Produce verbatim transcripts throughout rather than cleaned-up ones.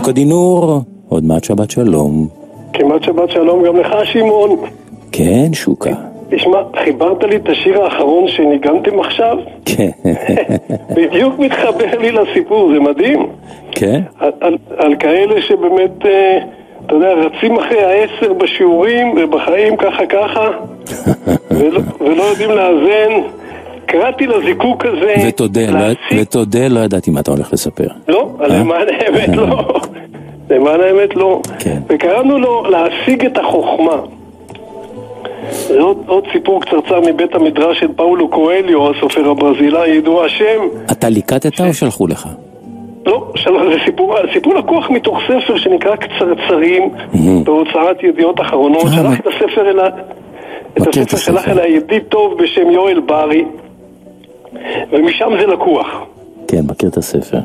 שוקה דינור, עוד מעט שבת שלום. כמעט שבת שלום גם לך שמעון. כן, שוקה. תשמע, חיברת לי את השיר האחרון שניגנתם עכשיו? כן. בדיוק מתחבר לי לסיפור, זה מדהים. כן? על, על, על כאלה שבאמת, אה, אתה יודע, רצים אחרי העשר בשיעורים ובחיים ככה ככה, ולא, ולא יודעים לאזן. קראתי לזיקוק הזה... ותודה, לא, ותודה, לא ידעתי מה אתה הולך לספר. לא, למען האמת לא. למען האמת לא. כן. וקראנו לו להשיג את החוכמה. זה עוד, עוד סיפור קצרצר מבית המדרש של פאולו קואליו, הסופר הברזילאי, ידוע השם. אתה ליקטת ש... או שלחו לך? לא, של... זה סיפור, סיפור לקוח מתוך ספר שנקרא קצרצרים, mm-hmm. בהוצאת ידיעות אחרונות. שלח את הספר אל ה... את הספר שלח אל הידיד טוב בשם יואל ברי, ומשם זה לקוח. כן, מכיר את הספר.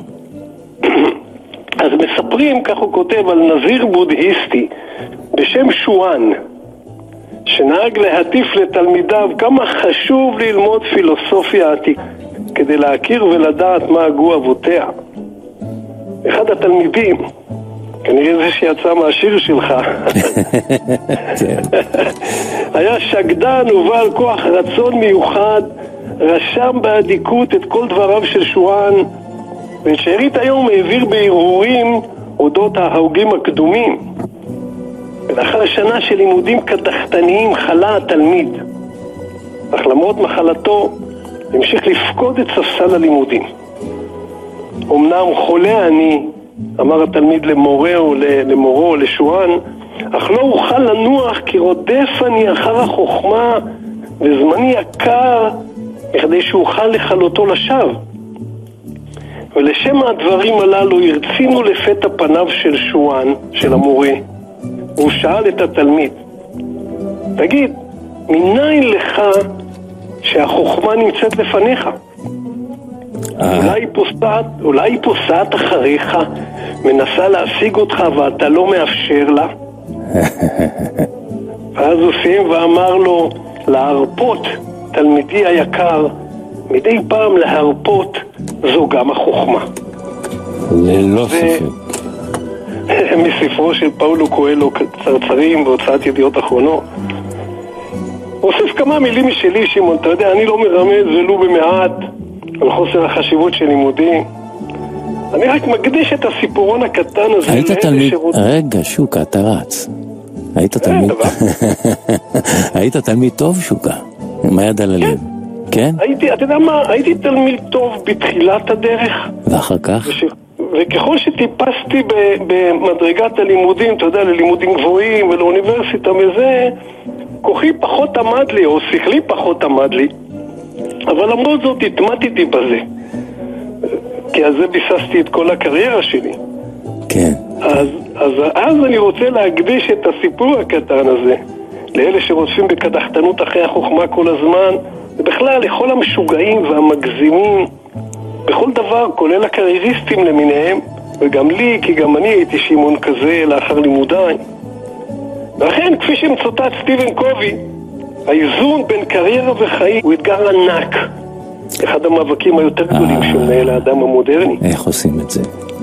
אז מספרים, כך הוא כותב, על נזיר בודהיסטי בשם שואן, שנהג להטיף לתלמידיו כמה חשוב ללמוד פילוסופיה עתיקה כדי להכיר ולדעת מה הגו אבותיה. אחד התלמידים, כנראה זה שיצא מהשיר שלך, היה שקדן ובעל כוח רצון מיוחד, רשם באדיקות את כל דבריו של שואן, ואת שארית היום העביר בהרהורים אודות ההוגים הקדומים. ולאחר שנה של לימודים קדחתניים חלה התלמיד, אך למרות מחלתו המשיך לפקוד את ספסל הלימודים. אמנם חולה אני, אמר התלמיד למורהו, למורו, לשואן, אך לא אוכל לנוח כי רודף אני אחר החוכמה וזמני יקר בכדי שאוכל לחלותו לשווא. ולשם הדברים הללו הרצינו לפתע פניו של שואן, של המורה, והוא שאל את התלמיד, תגיד, מניין לך שהחוכמה נמצאת לפניך? אולי היא פוסעת, אולי היא פוסעת אחריך, מנסה להשיג אותך ואתה לא מאפשר לה? ואז הוא סיים ואמר לו, להרפות, תלמידי היקר, מדי פעם להרפות זו גם החוכמה. ללא ספק. מספרו של פאולו קואליו, קצרצרים בהוצאת ידיעות אחרונות. אוסיף כמה מילים משלי, שמעון, אתה יודע, אני לא מרמז ולו במעט על חוסר החשיבות של לימודים. אני רק מקדיש את הסיפורון הקטן הזה. היית תלמיד, שרות... רגע שוקה, אתה רץ. היית תלמיד, היית תלמיד טוב שוקה, עם היד על הלב. כן? הייתי, אתה יודע מה, הייתי תלמיד טוב בתחילת הדרך. ואחר כך? וש... וככל שטיפסתי במדרגת הלימודים, אתה יודע, ללימודים גבוהים ולאוניברסיטה מזה, כוחי פחות עמד לי, או שכלי פחות עמד לי. אבל למרות זאת התמתתי בזה. כי על זה ביססתי את כל הקריירה שלי. כן. אז, אז, אז אני רוצה להקדיש את הסיפור הקטן הזה לאלה שרודפים בקדחתנות אחרי החוכמה כל הזמן, ובכלל לכל המשוגעים והמגזימים בכל דבר, כולל הקרייריסטים למיניהם, וגם לי, כי גם אני הייתי שמעון כזה לאחר לימודיי. ואכן, כפי שמצוטט סטיבן קובי, האיזון בין קריירה וחיים הוא אתגר ענק, אחד המאבקים היותר גדולים שמנהל האדם המודרני. איך עושים את זה?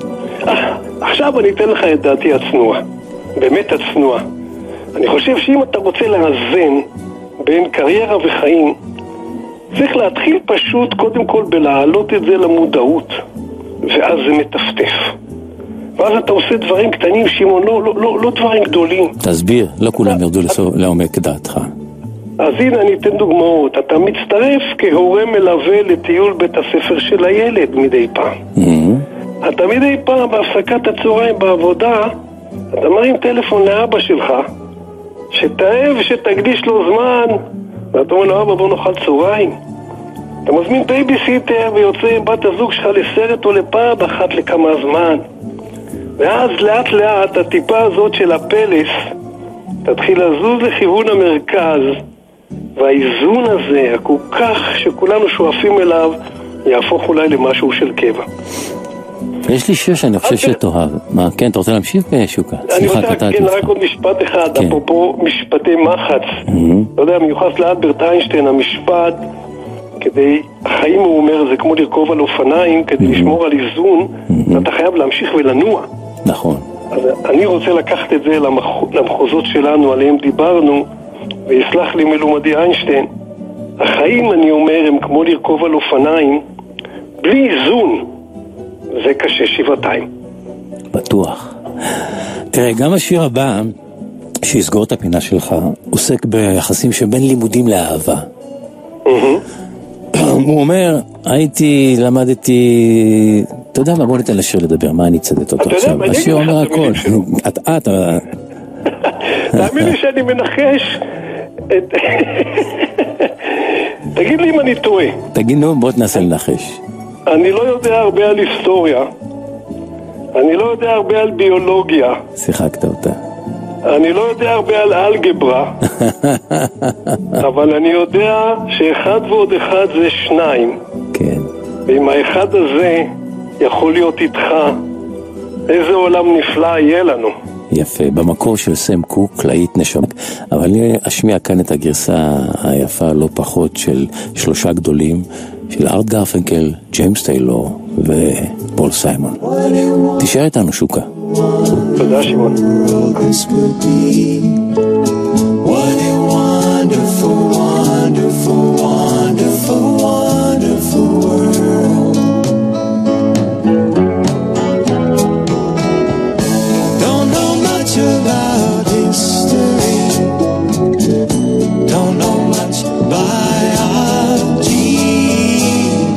עכשיו אני אתן לך את דעתי הצנועה, באמת הצנועה. אני חושב שאם אתה רוצה לאזן בין קריירה וחיים, צריך להתחיל פשוט קודם כל בלהעלות את זה למודעות, ואז זה מטפטף. ואז אתה עושה דברים קטנים, שמעון, לא, לא, לא, לא דברים גדולים. תסביר, לא כולם ירדו לעומק דעתך. אז הנה אני אתן דוגמאות. אתה מצטרף כהורה מלווה לטיול בית הספר של הילד מדי פעם. Mm-hmm. אתה מדי פעם בהפסקת הצהריים בעבודה, אתה מרים טלפון לאבא שלך, שתאהב שתקדיש לו זמן, ואתה אומר לו, אבא בוא נאכל צהריים. אתה מזמין בייביסיטר ויוצא עם בת הזוג שלך לסרט או לפאב אחת לכמה זמן. ואז לאט לאט הטיפה הזאת של הפלס תתחיל לזוז לכיוון המרכז, והאיזון הזה, הכל כך שכולנו שואפים אליו, יהפוך אולי למשהו של קבע. יש לי שיר שאני חושב שתאהב. מה, כן, אתה רוצה להמשיך בשוקה? אני רוצה רק עוד משפט אחד, אפרופו משפטי מחץ. אתה יודע, מיוחס לאלברט איינשטיין, המשפט, כדי, החיים הוא אומר, זה כמו לרכוב על אופניים, כדי לשמור על איזון, ואתה חייב להמשיך ולנוע. נכון. אז אני רוצה לקחת את זה למח... למחוזות שלנו עליהם דיברנו, ויסלח לי מלומדי איינשטיין. החיים, אני אומר, הם כמו לרכוב על אופניים, בלי איזון. זה קשה שבעתיים. בטוח. תראה, גם השיר הבא, שיסגור את הפינה שלך, עוסק ביחסים שבין לימודים לאהבה. הוא אומר, הייתי, למדתי, אתה יודע מה, בוא ניתן לשיר לדבר, מה אני צדדת אותו עכשיו? השיר אומר הכל. אתה, אתה... תאמין לי שאני מנחש, תגיד לי אם אני טועה. תגיד, נו, בוא תנסה לנחש. אני לא יודע הרבה על היסטוריה, אני לא יודע הרבה על ביולוגיה. שיחקת אותה. אני לא יודע הרבה על אלגברה, אבל אני יודע שאחד ועוד אחד זה שניים. כן. ואם האחד הזה יכול להיות איתך, איזה עולם נפלא יהיה לנו. יפה, במקור של סם קוק, להיט נשמה. אבל אני אשמיע כאן את הגרסה היפה לא פחות של שלושה גדולים, של ארט גרפנקל, ג'יימס טיילור ופול סיימון. תישאר איתנו, שוקה. תודה, שמעון. What a wonderful, wonderful, wonderful